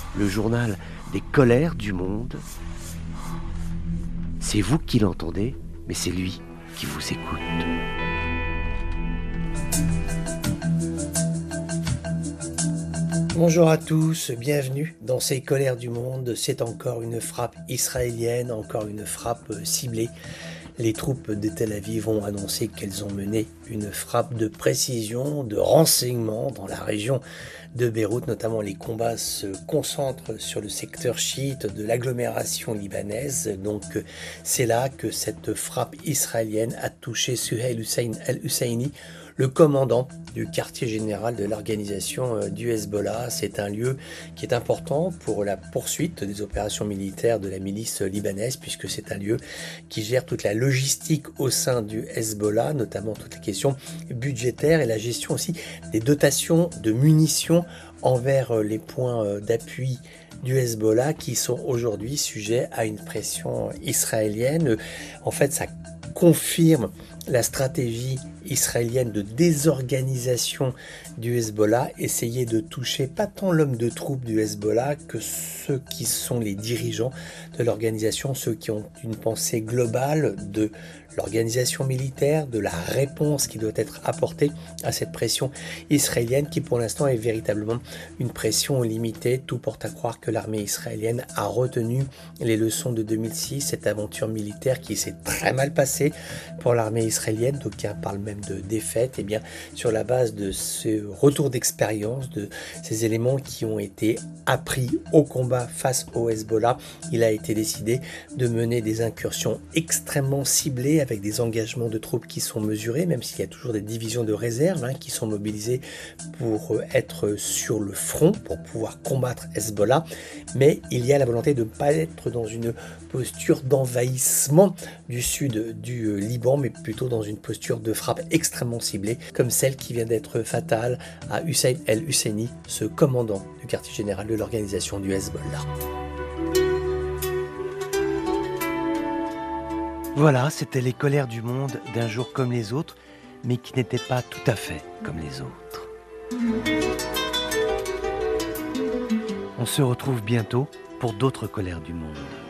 le journal des colères du monde. C'est vous qui l'entendez, mais c'est lui qui vous écoute. Bonjour à tous, bienvenue dans ces colères du monde. C'est encore une frappe israélienne, encore une frappe ciblée. Les troupes de Tel Aviv ont annoncé qu'elles ont mené une frappe de précision, de renseignement dans la région de Beyrouth. Notamment, les combats se concentrent sur le secteur chiite de l'agglomération libanaise. Donc, c'est là que cette frappe israélienne a touché Suhail Hussein el-Husseini, le commandant du quartier général de l'organisation du Hezbollah. C'est un lieu qui est important pour la poursuite des opérations militaires de la milice libanaise, puisque c'est un lieu qui gère toute la logistique au sein du Hezbollah, notamment toutes les questions budgétaires et la gestion aussi des dotations de munitions envers les points d'appui du Hezbollah qui sont aujourd'hui sujets à une pression israélienne. En fait, ça confirme la stratégie israélienne de désorganisation du Hezbollah, essayer de toucher pas tant l'homme de troupe du Hezbollah que ceux qui sont les dirigeants de l'organisation, ceux qui ont une pensée globale de l'organisation militaire, de la réponse qui doit être apportée à cette pression israélienne qui pour l'instant est véritablement une pression limitée. Tout porte à croire que l'armée israélienne a retenu les leçons de 2006, cette aventure militaire qui s'est très mal passée pour l'armée israélienne. D'aucuns parlent même de défaite. Et bien sur la base de ce retour d'expérience, de ces éléments qui ont été appris au combat face au Hezbollah, il a été décidé de mener des incursions extrêmement ciblées avec des engagements de troupes qui sont mesurés, même s'il y a toujours des divisions de réserve qui sont mobilisées pour être sur le front, pour pouvoir combattre Hezbollah. Mais il y a la volonté de ne pas être dans une posture d'envahissement du sud du Liban, mais plutôt dans une posture de frappe extrêmement ciblée, comme celle qui vient d'être fatale à Hussein el-Husseini, ce commandant du quartier général de l'organisation du Hezbollah. Voilà, c'était les colères du monde d'un jour comme les autres, mais qui n'étaient pas tout à fait comme les autres. On se retrouve bientôt pour d'autres colères du monde.